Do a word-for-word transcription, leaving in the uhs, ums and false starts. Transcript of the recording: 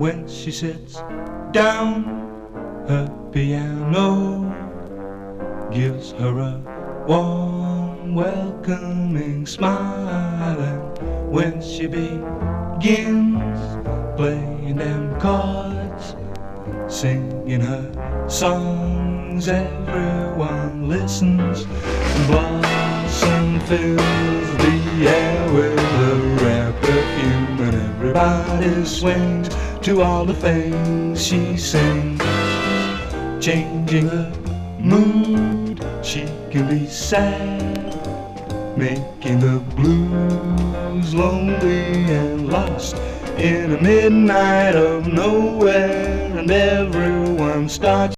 when she sits down. Her piano gives her a warm, welcoming smile, and when she begins playing them chords, singing her songs, everyone listens. Blossom fills the air with a rare perfume, and everybody swings to all the things she sings. Changing her mood, she can be sad, making the blues lonely and lost in a midnight of nowhere, and everyone starts